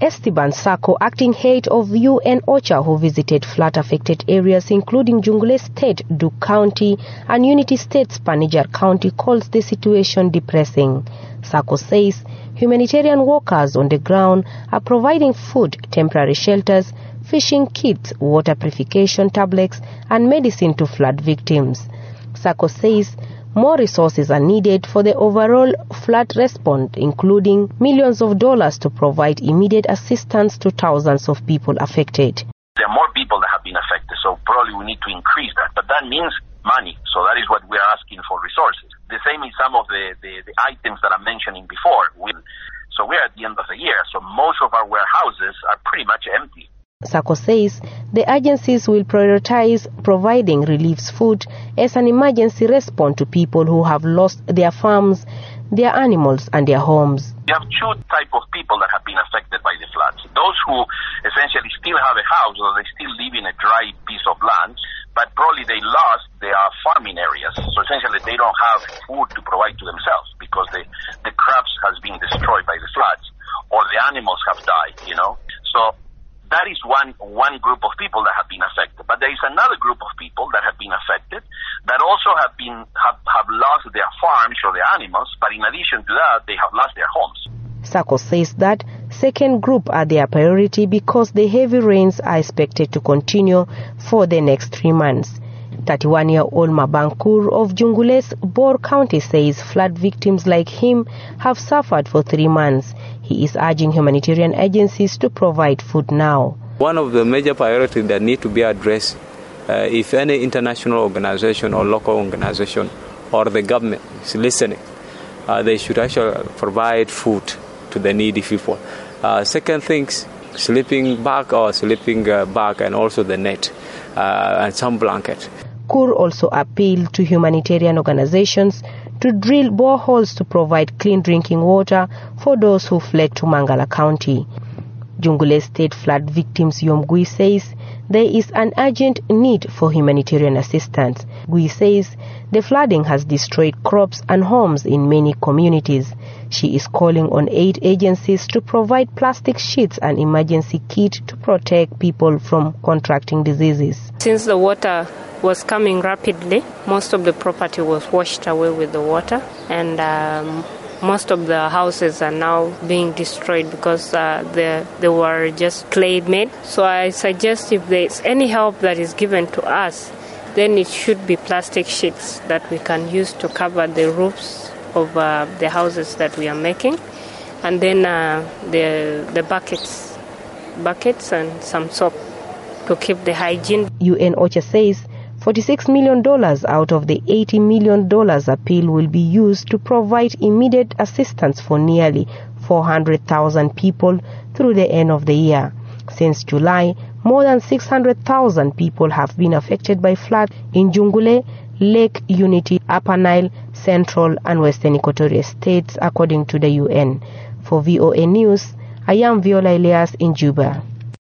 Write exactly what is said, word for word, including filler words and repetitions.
Esteban Sako, acting head of U N OCHA, who visited flood-affected areas including Jungule State, Duke County, and Unity State's Panijar County, calls the situation depressing. Sako says humanitarian workers on the ground are providing food, temporary shelters, fishing kits, water purification tablets, and medicine to flood victims. Sako says more resources are needed for the overall flood response, including millions of dollars to provide immediate assistance to thousands of people affected. There are more people that have been affected, so probably we need to increase that. But that means money, so that is what we are asking for, resources. The same in some of the, the, the items that I'm mentioning before. We, so we're at the end of the year, so most of our warehouses are pretty much empty. Sako says the agencies will prioritize providing relief food as an emergency response to people who have lost their farms, their animals, and their homes. We have two types of people that have been affected by the floods. Those who essentially still have a house or they still live in a dry piece of land, but probably they lost their farming areas. So essentially they don't have food to provide to themselves because the, the crops has been destroyed by the floods or the animals have died, you know. So that is one one group of people that have been affected. But there is another group of people that have been affected that also have been have, have lost their farms or their animals, but in addition to that, they have lost their homes. Sako says that second group are their priority because the heavy rains are expected to continue for the next three months. thirty-one-year-old Mabankur of Jungule's Bor County says flood victims like him have suffered for three months. He is urging humanitarian agencies to provide food now. One of the major priorities that need to be addressed, uh, if any international organization or local organization or the government is listening, uh, they should actually provide food to the needy people. Uh, second things, sleeping bag or sleeping uh, bag and also the net uh, and some blanket. Kur also appealed to humanitarian organizations to drill boreholes to provide clean drinking water for those who fled to Mangala County. Jungule State flood victims Yom Gui says there is an urgent need for humanitarian assistance. Gui says the flooding has destroyed crops and homes in many communities. She is calling on aid agencies to provide plastic sheets and emergency kit to protect people from contracting diseases. Since the water was coming rapidly, most of the property was washed away with the water, and um, most of the houses are now being destroyed because uh, they, they were just clay made. So I suggest if there's any help that is given to us, then it should be plastic sheets that we can use to cover the roofs of uh, the houses that we are making, and then uh, the the buckets, buckets and some soap to keep the hygiene. U N OCHA says forty-six million dollars out of the eighty million dollars appeal will be used to provide immediate assistance for nearly four hundred thousand people through the end of the year. Since July, more than six hundred thousand people have been affected by flood in Jungule, Lake Unity, Upper Nile, Central and Western Equatorial States, according to the U N. For V O A News, I am Viola Elias in Juba.